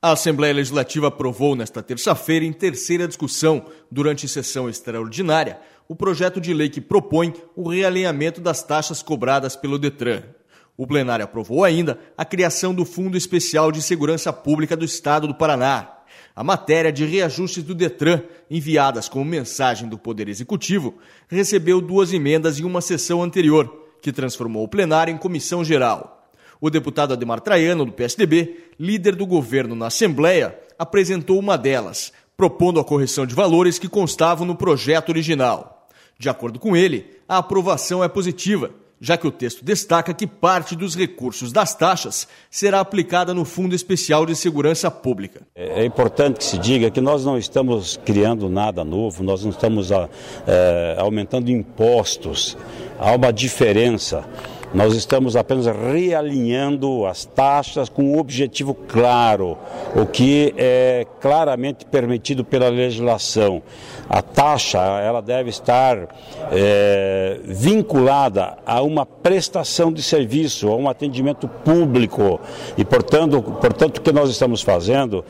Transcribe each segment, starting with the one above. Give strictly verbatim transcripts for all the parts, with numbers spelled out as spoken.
A Assembleia Legislativa aprovou nesta terça-feira, em terceira discussão, durante sessão extraordinária, o projeto de lei que propõe o realinhamento das taxas cobradas pelo Detran. O plenário aprovou ainda a criação do Fundo Especial de Segurança Pública do Estado do Paraná. A matéria de reajustes do Detran, enviadas como mensagem do Poder Executivo, recebeu duas emendas em uma sessão anterior, que transformou o plenário em comissão geral. O deputado Ademar Traiano, do P S D B, líder do governo na Assembleia, apresentou uma delas, propondo a correção de valores que constavam no projeto original. De acordo com ele, a aprovação é positiva, já que o texto destaca que parte dos recursos das taxas será aplicada no Fundo Especial de Segurança Pública. É importante que se diga que nós não estamos criando nada novo, nós não estamos é, aumentando impostos, há uma diferença. Nós estamos apenas realinhando as taxas com um objetivo claro, o que é claramente permitido pela legislação. A taxa ela deve estar é, vinculada a uma prestação de serviço, a um atendimento público. E, portanto, portanto o que nós estamos fazendo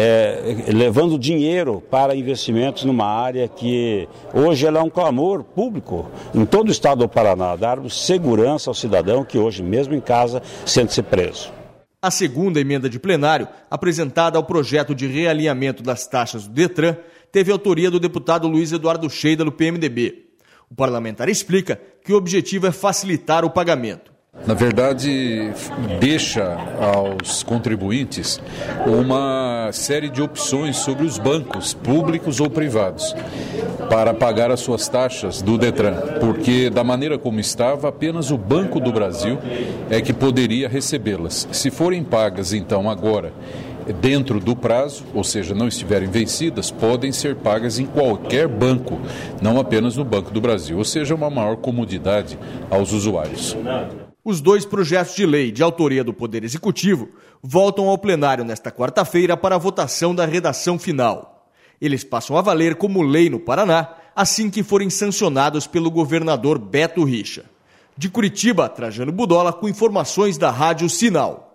é levando dinheiro para investimentos numa área que hoje ela é um clamor público em todo o estado do Paraná, darmos segurança ao cidadão que hoje, mesmo em casa, sente-se preso. A segunda emenda de plenário, apresentada ao projeto de realinhamento das taxas do Detran, teve autoria do deputado Luiz Eduardo Scheida, do P M D B. O parlamentar explica que o objetivo é facilitar o pagamento. Na verdade, deixa aos contribuintes uma série de opções sobre os bancos, públicos ou privados, para pagar as suas taxas do Detran, porque da maneira como estava, apenas o Banco do Brasil é que poderia recebê-las. Se forem pagas, então, agora, dentro do prazo, ou seja, não estiverem vencidas, podem ser pagas em qualquer banco, não apenas no Banco do Brasil, ou seja, uma maior comodidade aos usuários. Os dois projetos de lei de autoria do Poder Executivo voltam ao plenário nesta quarta-feira para a votação da redação final. Eles passam a valer como lei no Paraná assim que forem sancionados pelo governador Beto Richa. De Curitiba, Trajano Budola com informações da Rádio Sinal.